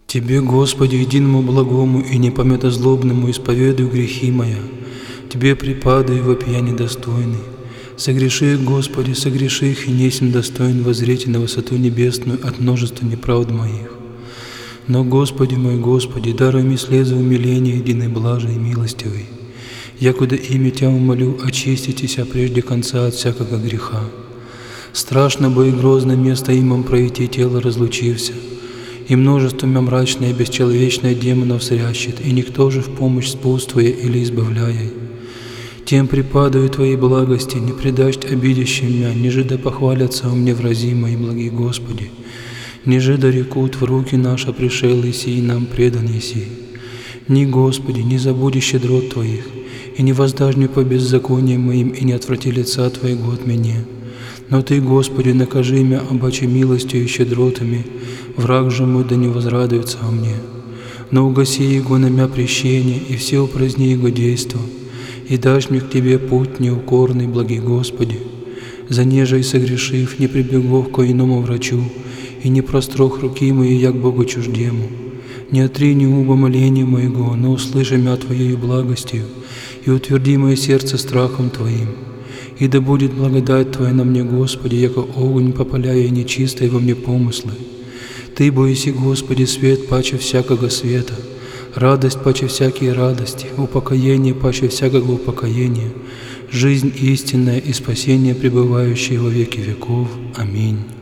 Тебе, Господи, единому благому и непомятозлобному, исповедую грехи моя. Тебе припадаю, вопия недостойный. Согреши, Господи, согреши их, и несем достоин воззреть на высоту небесную от множества неправд моих. Но, Господи мой, Господи, даруй мне слезы умиления, единой блажи и милостивой. Якуда имя Тя умолю, очиститеся прежде конца от всякого греха. Страшно бы и грозно место имам пройти тело разлучився, и множеством мрачное и бесчеловечное демонов зрящет, и никто же в помощь спутствуя или избавляя. Тем припадаю Твоей благости, не предашь обидящим меня, ниже да похвалятся у мне врази мои, благи Господи, ниже да рекут в руки наша пришел Иси, и нам предан Иси. Ни, Господи, не забудешь щедрот Твоих, и не воздашь мне по беззакониям моим, и не отврати лица Твоего от меня. Но Ты, Господи, накажи меня, обаче милостью и щедротами, враг же мой да не возрадуется о мне. Но угаси его на мя прещение, и все упраздни его действо, и дашь мне к Тебе путь неукорный, благий Господи. За нежей согрешив, не прибегов ко иному врачу, и не прострох руки мои, як Богу чуждему. Не отрини уба моления моего, но услыши мя Твоею благостью, и утверди мое сердце страхом Твоим. И да будет благодать Твоя на мне, Господи, яко огонь попаляя нечистой во мне помыслы. Ты боиси, Господи, свет паче всякого света, радость паче всякие радости, упокоение паче всякого упокоения, жизнь истинная и спасение, пребывающее во веки веков. Аминь.